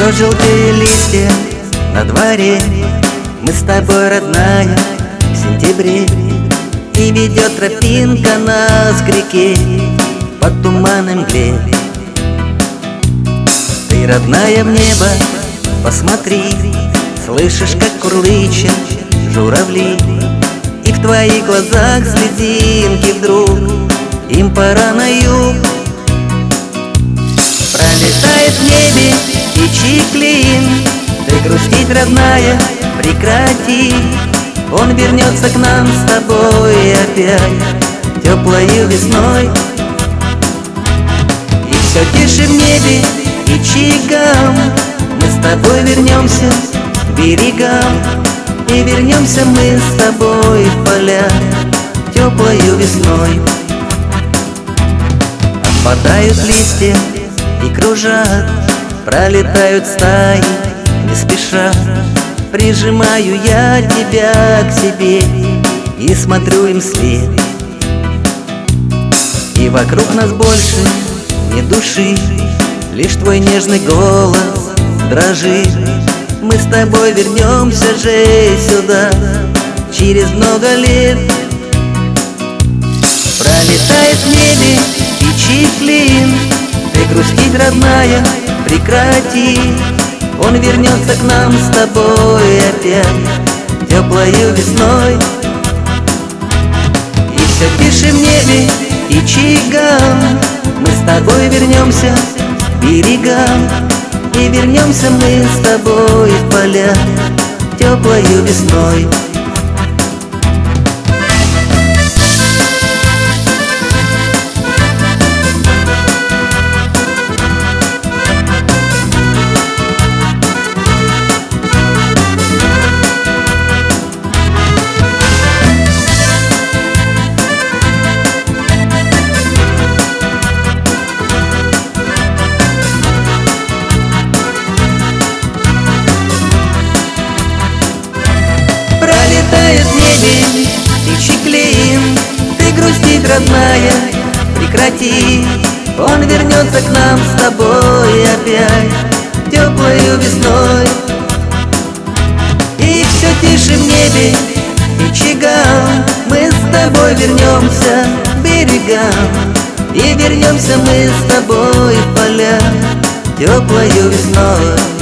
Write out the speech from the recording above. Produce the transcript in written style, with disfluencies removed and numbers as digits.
Что желтые листья на дворе, мы с тобой, родная, в сентябре. И ведет тропинка нас к реке по туманной мгле. Ты, родная, в небо посмотри, слышишь, как курлычат журавли. И в твоих глазах слезинки вдруг, им пора на юг. Пролетает в небе птичий клин, ты грустить, родная, прекрати. Он вернется к нам с тобой опять теплою весной. И все тише в небе птичий гам, мы с тобой вернемся к берегам. И вернемся мы с тобой в поля теплою весной. Опадают листья и кружат, пролетают стаи не спеша. Прижимаю я тебя к себе и смотрю им вслед. И вокруг нас больше ни души, лишь твой нежный голос дрожит. Мы с тобой вернемся же сюда через много лет. Пролетает в небе птичий клин, ты грустить, родная, прекрати. Он вернется к нам с тобой опять теплою весной. И все тише в небе птичий гам, мы с тобой вернемся к берегам. И вернемся мы с тобой в поля теплою весной. Пролетает в небе птичий клин, ты грустить, родная, прекрати. Он вернется к нам с тобой опять теплою весной. И все тише в небе птичий гам, мы с тобой вернемся к берегам. И вернемся мы с тобой в поля теплою весной.